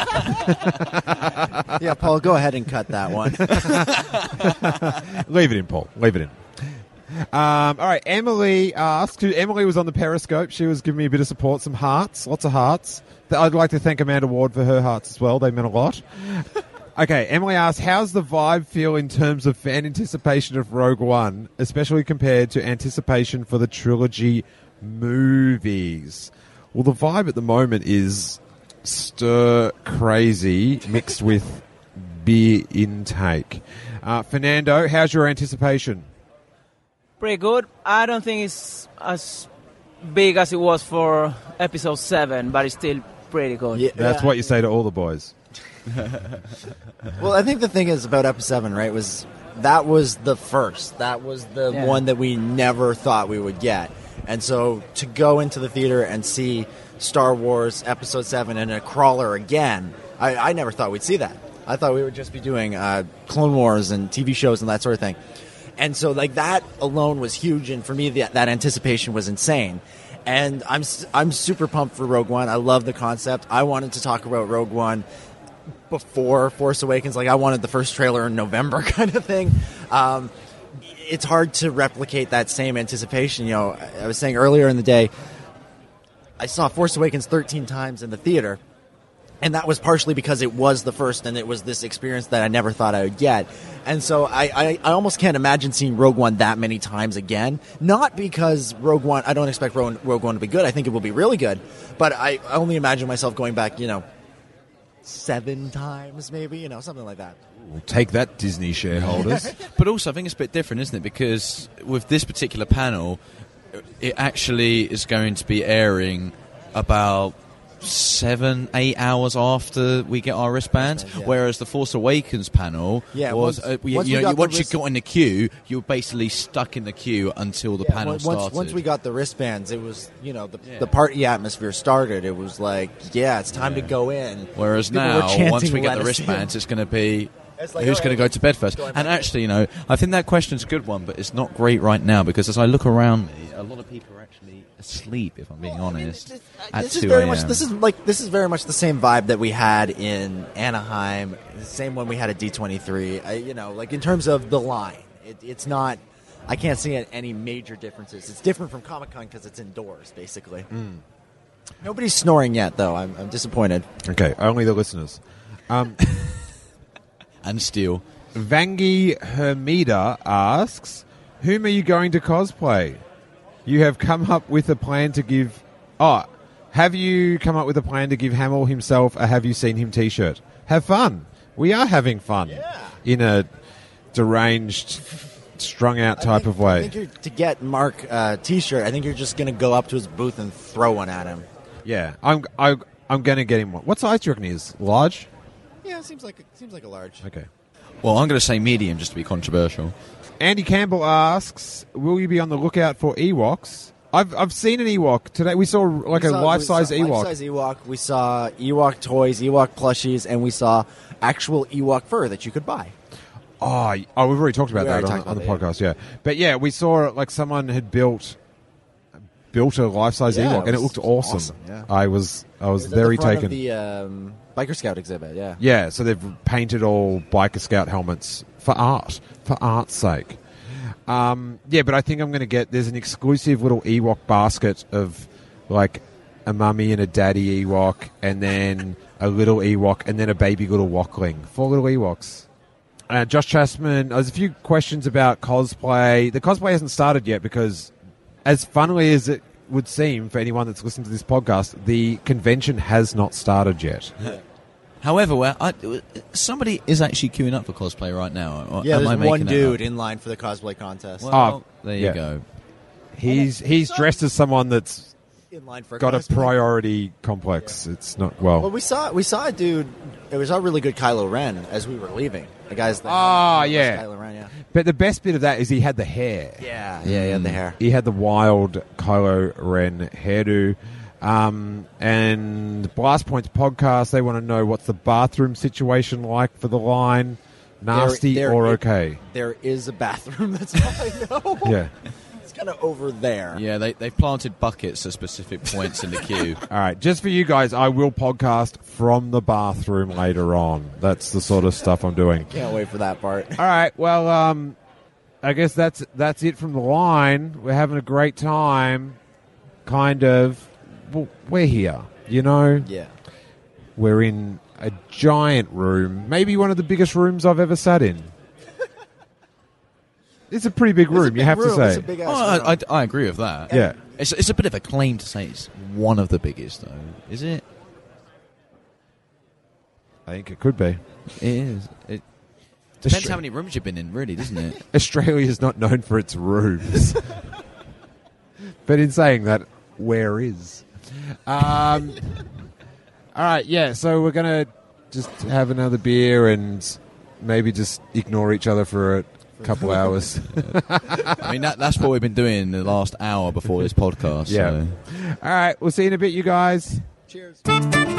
Yeah, Paul, go ahead and cut that one. Leave it in, Paul. Leave it in. All right, Emily asked. Emily was on the Periscope. She was giving me a bit of support, some hearts, lots of hearts. I'd like to thank Amanda Ward for her hearts as well. They meant a lot. Okay, Emily asks, how's the vibe feel in terms of fan anticipation of Rogue One, especially compared to anticipation for the trilogy movies? Well, the vibe at the moment is stir crazy mixed with beer intake. Fernando, how's your anticipation? Pretty good. I don't think it's as big as it was for episode 7, but it's still pretty good. Yeah, that's what you say to all the boys. Well, I think the thing is about episode 7, right, that was the first. That was the one that we never thought we would get. And so to go into the theater and see Star Wars episode 7 and a crawler again, I never thought we'd see that. I thought we would just be doing Clone Wars and TV shows and that sort of thing. And so like that alone was huge, and for me that anticipation was insane. And I'm super pumped for Rogue One. I love the concept. I wanted to talk about Rogue One before Force Awakens. Like I wanted the first trailer in November kind of thing. It's hard to replicate that same anticipation. I was saying earlier in the day, I saw Force Awakens 13 times in the theater, and that was partially because it was the first and it was this experience that I never thought I would get. And so I almost can't imagine seeing Rogue One that many times again. Not because Rogue One, I don't expect Rogue One to be good. I think it will be really good. But I only imagine myself going back, 7 times maybe, something like that. We'll take that, Disney shareholders. But also I think it's a bit different, isn't it? Because with this particular panel, it actually is going to be airing about 7-8 hours after we get our wristbands, whereas the Force Awakens panel was once you got in the queue, you were basically stuck in the queue until the panel started. Once we got the wristbands, it was the party atmosphere started. It was like it's time to go in. Whereas now, once we get the wristbands, it's going to be who's going to go to bed first. And actually, I think that question's a good one, but it's not great right now because as I look around me, a lot of people are actually asleep, if I'm being honest. This is very much the same vibe that we had in Anaheim, the same one we had at D23. In terms of the line, it's not. I can't see any major differences. It's different from Comic-Con because it's indoors, basically. Nobody's snoring yet, though. I'm disappointed. Okay, only the listeners. And Steel. Vangi Hermida asks, whom are you going to cosplay? You have come up with a plan to give... have you come up with a plan to give Hamill himself a Have You Seen Him t-shirt? Have fun. We are having fun. Yeah. In a deranged, strung-out type of way. I think to get Mark a t-shirt, I think you're just going to go up to his booth and throw one at him. Yeah, I'm going to get him one. What size do you reckon he is? Large? Yeah, it seems like a large. Okay. Well, I'm going to say medium just to be controversial. Andy Campbell asks, will you be on the lookout for Ewoks? I've seen an Ewok today. We saw like a life-size Ewok. Life-size Ewok. We saw Ewok toys, Ewok plushies, and we saw actual Ewok fur that you could buy. Oh, we've already talked about that on the podcast, yeah. But yeah, we saw like someone had built a life-size Ewok, and it looked awesome. Yeah. I was It very at the front taken. of the Biker Scout exhibit, yeah. Yeah, so they've painted all Biker Scout helmets for art's sake. Yeah, but I think I'm going to there's an exclusive little Ewok basket of like a mummy and a daddy Ewok, and then a little Ewok, and then a baby little Wokling. 4 little Ewoks. Josh Chastman, there's a few questions about cosplay. The cosplay hasn't started yet because, as funnily as it would seem for anyone that's listened to this podcast, the convention has not started yet. However, somebody is actually queuing up for cosplay right now. Or Yeah, am I there's one making that dude up? in line for the cosplay contest. Well, there you go. He's dressed as someone that's in line for got a cosplay. priority complex. It's not Well, we saw a dude. It was a really good Kylo Ren as we were leaving. The guys that yeah. Kylo Ren, yeah. But the best bit of that is he had the hair. Yeah, he had the hair. He had the wild Kylo Ren hairdo. And Blast Points podcast, they want to know what's the bathroom situation like for the line. Nasty or okay? There is a bathroom. That's all I know. Yeah. It's kind of over there. Yeah, they've planted buckets at specific points in the queue. All right, just for you guys, I will podcast from the bathroom later on. That's the sort of stuff I'm doing. Can't wait for that part. All right, well, I guess that's it from the line. We're having a great time, kind of. Well, we're here, you know? Yeah. We're in a giant room, maybe one of the biggest rooms I've ever sat in. It's a pretty big room, you have to say. It's a big ass room. I agree with that. Yeah. It's a bit of a claim to say it's one of the biggest, though. Is it? I think it could be. It is. It depends how many rooms you've been in, really, doesn't it? Australia is not known for its rooms. But in saying that, where is? All right, yeah, so we're going to just have another beer and maybe just ignore each other for a couple hours. I mean, that's what we've been doing the last hour before this podcast. Yeah. So. All right, we'll see you in a bit, you guys. Cheers. All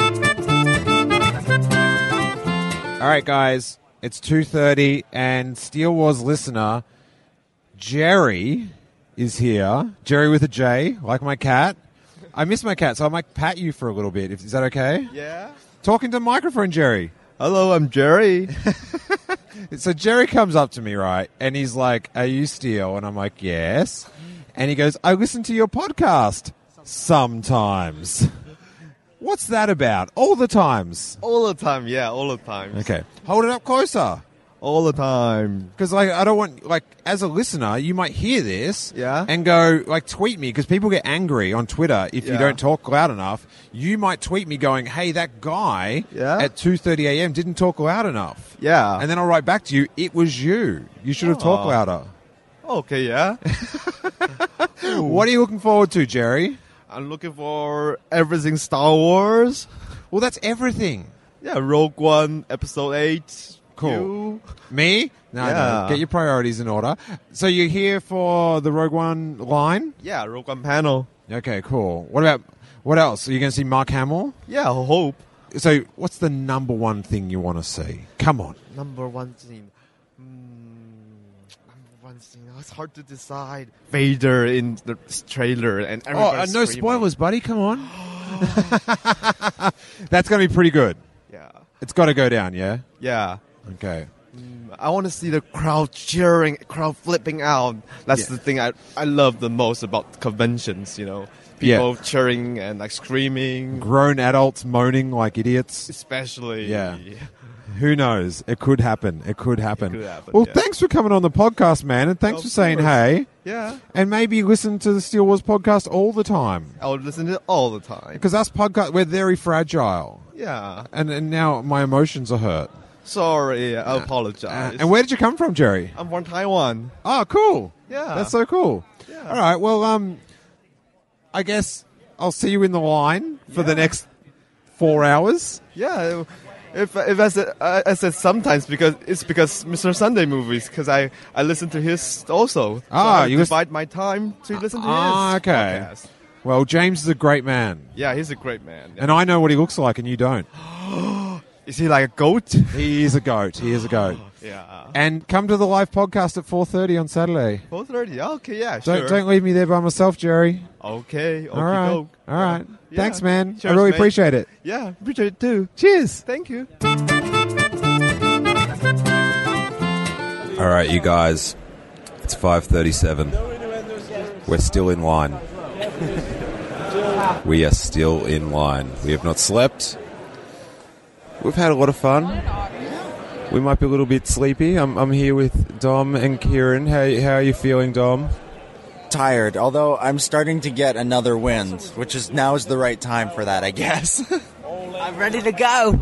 right, guys, it's 2:30, and Steel Wars listener Jerry is here. Jerry with a J, like my cat. I miss my cat, so I might pat you for a little bit. Is that okay? Yeah. Talking to the microphone, Jerry. Hello, I'm Jerry. So Jerry comes up to me, right, and he's like, "Are you Steel?" And I'm like, "Yes." And he goes, "I listen to your podcast sometimes." What's that about? All the times? All the time, yeah, all the time. Okay. Hold it up closer. All the time. Because, like, I don't want, like, as a listener, you might hear this Yeah. and go, like, tweet me, because people get angry on Twitter if you Yeah. don't talk loud enough. You might tweet me going, hey, that guy Yeah. at 2:30 a.m. didn't talk loud enough. Yeah. And then I'll write back to you, it was you. You should have talked Oh. louder. Okay, yeah. What are you looking forward to, Jerry? I'm looking for everything Star Wars. Well, that's everything. Yeah, Rogue One, Episode 8. Cool. You. Me? No, Yeah. no. Get your priorities in order. So you're here for the Rogue One line? Yeah, Rogue One panel. Okay, cool. What else? Are you going to see Mark Hamill? Yeah, I hope. So what's the number one thing you want to see? Come on. Number one scene. Number one scene. It's hard to decide. Vader in the trailer and everybody's no screaming. spoilers, buddy. Come on. That's going to be pretty good. Yeah. It's got to go down, yeah? Yeah. Okay. I want to see the crowd cheering, crowd flipping out. That's the thing I love the most about conventions, you know. People cheering and like screaming. Grown adults moaning like idiots. Especially. Yeah. Who knows? It could happen. It could happen. It could happen, Well, yeah. thanks for coming on the podcast, man, and thanks Of for saying course. hey. Yeah. And maybe listen to the Steel Wars podcast all the time. I would listen to it all the time. Because us podcast, we're very fragile. Yeah. And now my emotions are hurt. Sorry, I apologize. And where did you come from, Jerry? I'm from Taiwan. Oh, cool. Yeah. That's so cool. Yeah. All right. Well, I guess I'll see you in the line for the next 4 hours. Yeah, If I said sometimes because Mr. Sunday movies, because I listen to his also. You divide my time to listen to his okay. podcast. Well, James is a great man. Yeah, he's a great man. And I know what he looks like and you don't. Is he like a goat? He is a goat. Yeah. And come to the live podcast at 4:30 on Saturday. 4:30. Okay, yeah, sure. Don't leave me there by myself, Jerry. Okay. All right. All right. Yeah. Thanks, man. Cheers, I really mate. appreciate it. Yeah, appreciate it too. Cheers. Thank you. All right, you guys. It's 5:37. We're still in line. We are still in line. We have not slept. We've had a lot of fun. We might be a little bit sleepy. I'm here with Dom and Kieran. How are you feeling, Dom? Tired, although I'm starting to get another wind, which is now is the right time for that, I guess. I'm ready to go.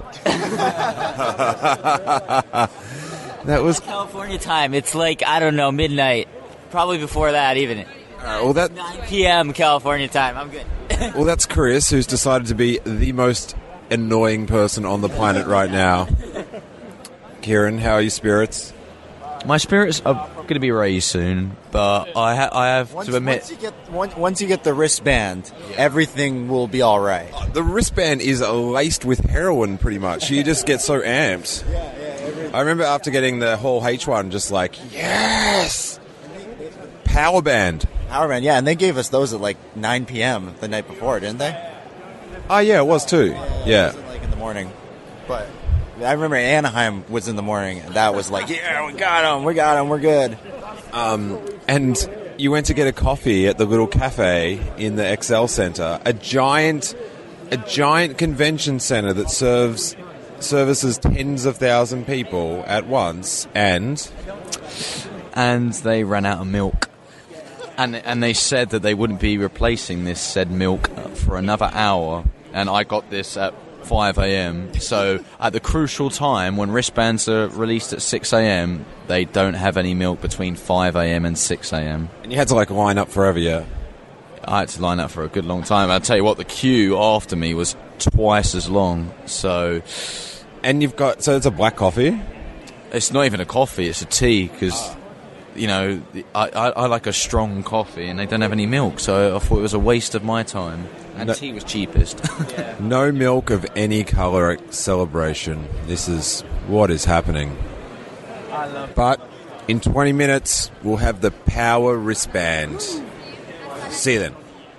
That was California time. It's like, I don't know, midnight. Probably before that, even. Well, 9 p.m. California time. I'm good. Well, that's Chris, who's decided to be the most annoying person on the planet right now. Kieran, how are your spirits? My spirits are going to be raised soon, but I have to admit... Once you get the wristband, everything will be all right. The wristband is laced with heroin, pretty much. You just get so amped. I remember after getting the Hall H one, just like, yes! Power band. Power band, yeah, and they gave us those at like 9 p.m. the night before, didn't they? Oh, yeah, it was too. Yeah. It wasn't like in the morning. But I remember Anaheim was in the morning, and that was like, yeah, we got them, we're good. And you went to get a coffee at the little cafe in the XL Centre, a giant convention centre that services tens of thousands of people at once, and they ran out of milk. And they said that they wouldn't be replacing this said milk for another hour. And I got this at 5 a.m. So at the crucial time when wristbands are released at 6 a.m., they don't have any milk between 5 a.m. and 6 a.m. And you had to line up forever, yeah? I had to line up for a good long time. I'll tell you what, the queue after me was twice as long. So it's a black coffee? It's not even a coffee, it's a tea, because... You know, I like a strong coffee, and they don't have any milk, so I thought it was a waste of my time. And tea was cheapest. No milk of any colour at Celebration. This is what is happening. But in 20 minutes, we'll have the power wristband. See you then.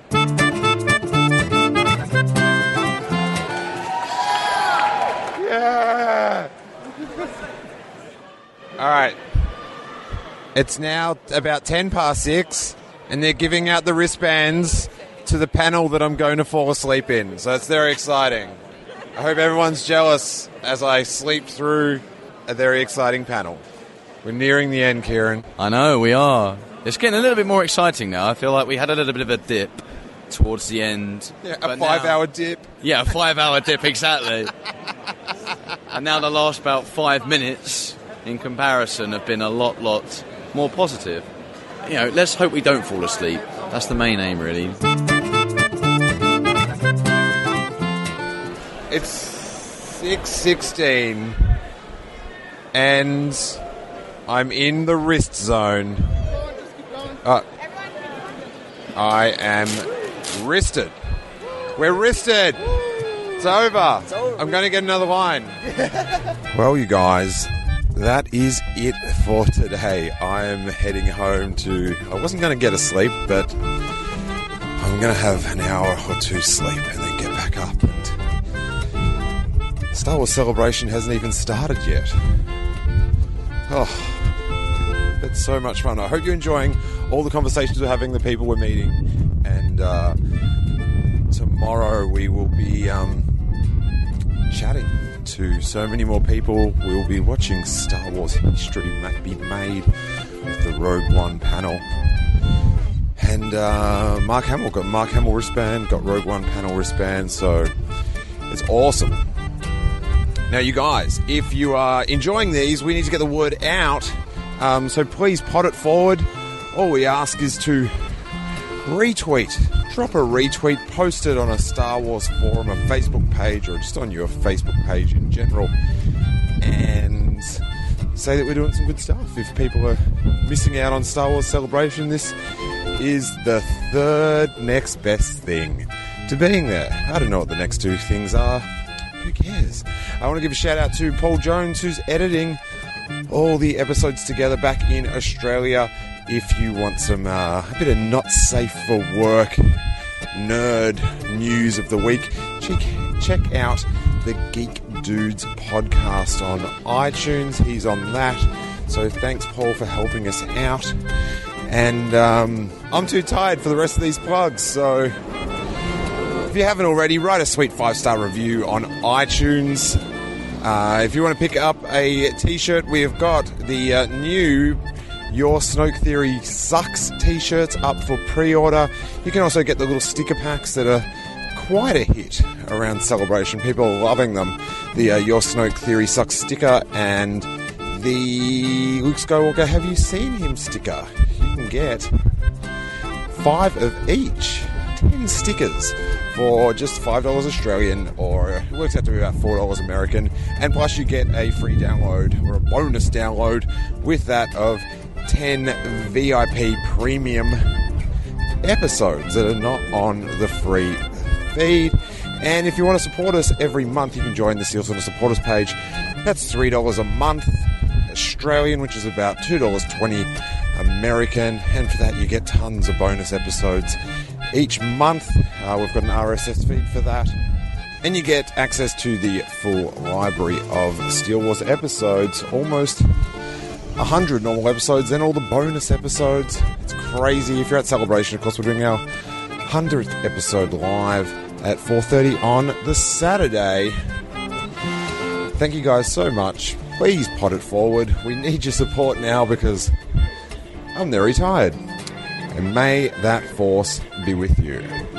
Yeah! All right. It's now about 6:10, and they're giving out the wristbands to the panel that I'm going to fall asleep in. So it's very exciting. I hope everyone's jealous as I sleep through a very exciting panel. We're nearing the end, Kieran. I know, we are. It's getting a little bit more exciting now. I feel like we had a little bit of a dip towards the end. Yeah, a 5-hour dip. Yeah, a 5-hour dip, exactly. And now the last about 5 minutes, in comparison, have been a lot more positive. You know, let's hope we don't fall asleep. That's the main aim, really. It's 6:16, and I'm in the wrist zone. I am wristed. We're wristed. It's over. I'm going to get another line. Well, you guys, that is it for today. I am heading home I wasn't going to get a sleep, but I'm going to have an hour or two sleep and then get back up. And Star Wars Celebration hasn't even started yet. Oh, it's so much fun. I hope you're enjoying all the conversations we're having, the people we're meeting. And tomorrow we will be chatting to so many more people. We'll be watching Star Wars history be made with the Rogue One panel. And Mark Hamill got Mark Hamill wristband, got Rogue One panel wristband, so it's awesome. Now, you guys, if you are enjoying these, we need to get the word out. So please pot it forward. All we ask is to retweet drop a retweet, post it on a Star Wars forum, a Facebook page, or just on your Facebook page in general, and say that we're doing some good stuff. If people are missing out on Star Wars Celebration, this is the third next best thing to being there. I don't know what the next two things are. Who cares? I want to give a shout out to Paul Jones, who's editing all the episodes together back in Australia. If you want some a bit of not safe for work nerd news of the week, check out the Geek Dudes podcast on iTunes. He's on that. So thanks, Paul, for helping us out. And I'm too tired for the rest of these plugs, so if you haven't already, write a sweet 5-star review on iTunes. If you want to pick up a t-shirt, we have got the new Your Snoke Theory Sucks t-shirts up for pre-order. You can also get the little sticker packs that are quite a hit around Celebration. People are loving them. The Your Snoke Theory Sucks sticker and the Luke Skywalker Have You Seen Him sticker. You can get 5 of each. 10 stickers for just $5 Australian, or it works out to be about $4 American, and plus you get a free download or a bonus download with that of 10 VIP premium episodes that are not on the free feed. And if you want to support us every month, you can join the Steel Saunders supporters page. That's $3 a month Australian, which is about $2.20 American, and for that you get tons of bonus episodes each month. We've got an RSS feed for that, and you get access to the full library of Steel Wars episodes, almost 100 normal episodes, and all the bonus episodes. It's crazy. If you're at Celebration, of course, we're doing our 100th episode live at 4:30 on the Saturday. Thank you guys so much. Please pot it forward. We need your support now because I'm very tired. And may that force be with you.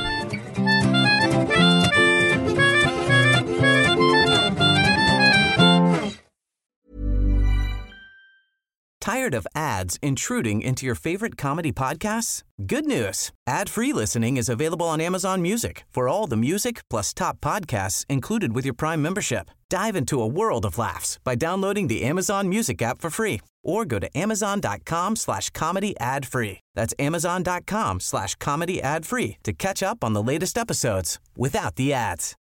Tired of ads intruding into your favorite comedy podcasts? Good news. Ad-free listening is available on Amazon Music for all the music plus top podcasts included with your Prime membership. Dive into a world of laughs by downloading the Amazon Music app for free or go to amazon.com/comedy ad-free. That's amazon.com/comedy ad-free to catch up on the latest episodes without the ads.